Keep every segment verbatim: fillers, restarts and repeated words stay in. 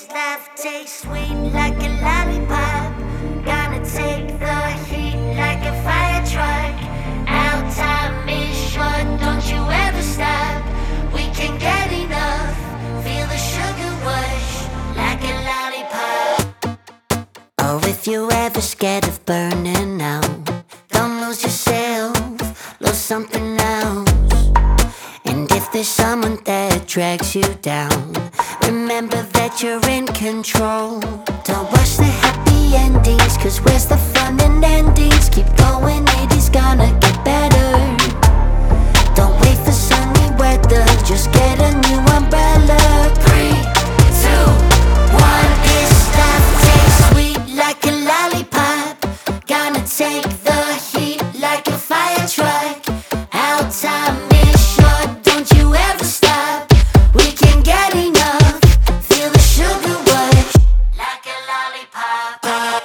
this life tastes sweet like a lollipop? Gonna take the heat like a fire truck. Our time is short, don't you ever stop. We can't get enough, feel the sugar rush like a lollipop. Oh, if you're ever scared of burning out, don't lose yourself, lose something else. And if there's someone that drags you down, remember that you're in control. Don't rush the happy endings, cause where's the fun in endings? Keep going, it is gonna get better. Don't wait for sunny weather, just get a new umbrella. Three, two, one. This life tastes sweet like a lollipop. Gonna take the heat like a fire truck. Our time is short, don't you ever stop. We can't get enough, feel the sugar rush like a lollipop.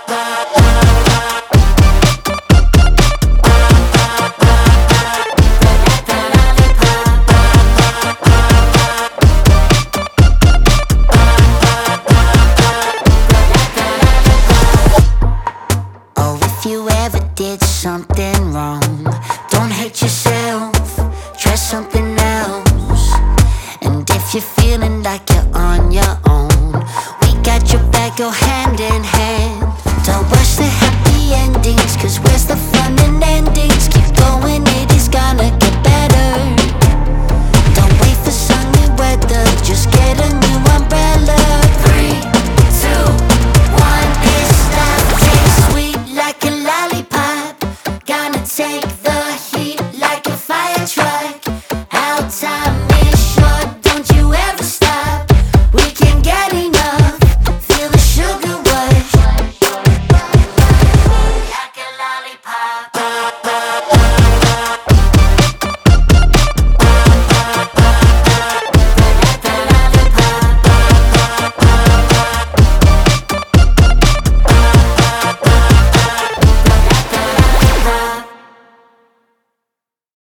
Oh, if you ever did something wrong, don't hate yourself, try something else. And if you're feeling like you're on your own, we got your back, go ahead.